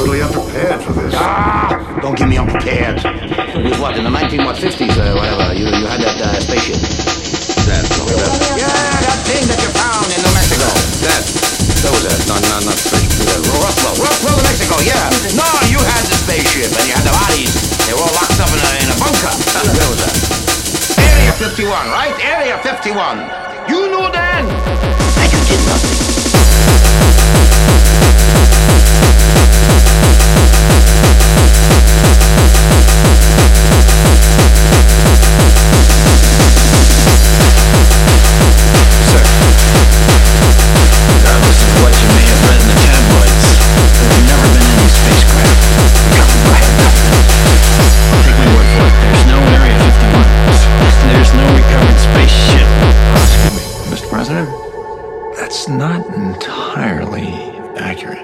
totally unprepared for this. Don't give me unprepared. It was what, in the 1950s or whatever, you had that spaceship. Yeah, that thing that you found in New Mexico. That was it. Not spaceship. Roswell, New Mexico, yeah. No, you had the spaceship and you had the bodies. They were all locked up in a bunker. Where was that? Area 51, right? Area 51. You knew then. And you did nothing. That's not entirely accurate.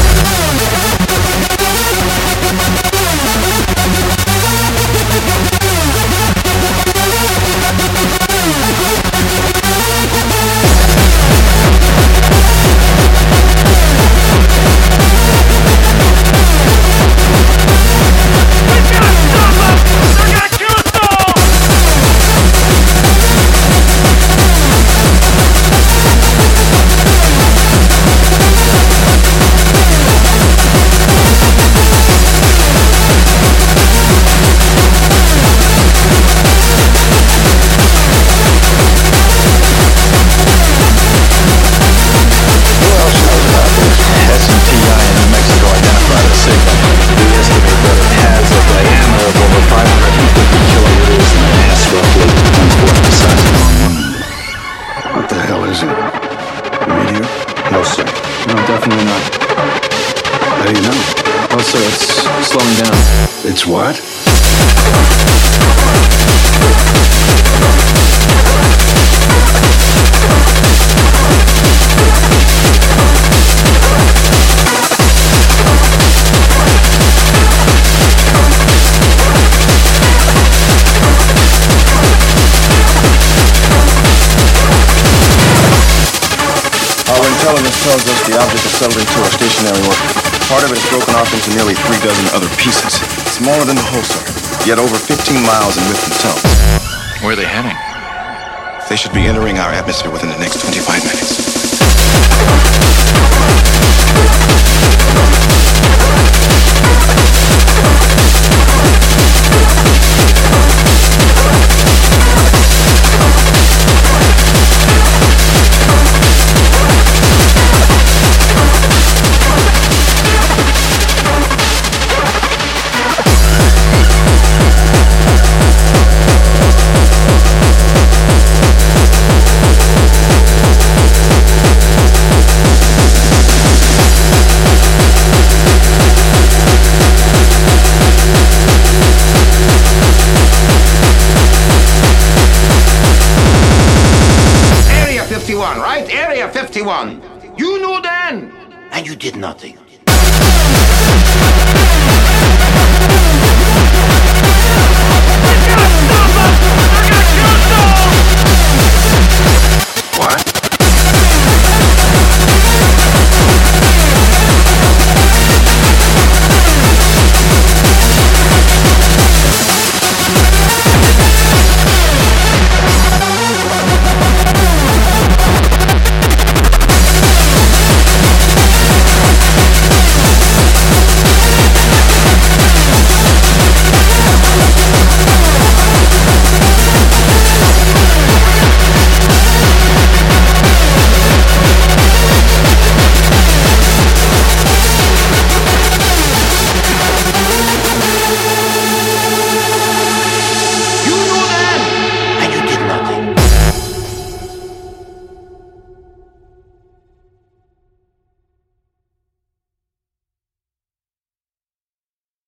It's what? Our intelligence tells us the object is settled into a stationary orbit. Part of it is broken off into nearly 3 dozen other pieces. Smaller than the whole star, yet over 15 miles in width themselves. Where are they heading? They should be entering our atmosphere within the next 25 minutes. Right? Area 51. You knew then, and you did nothing.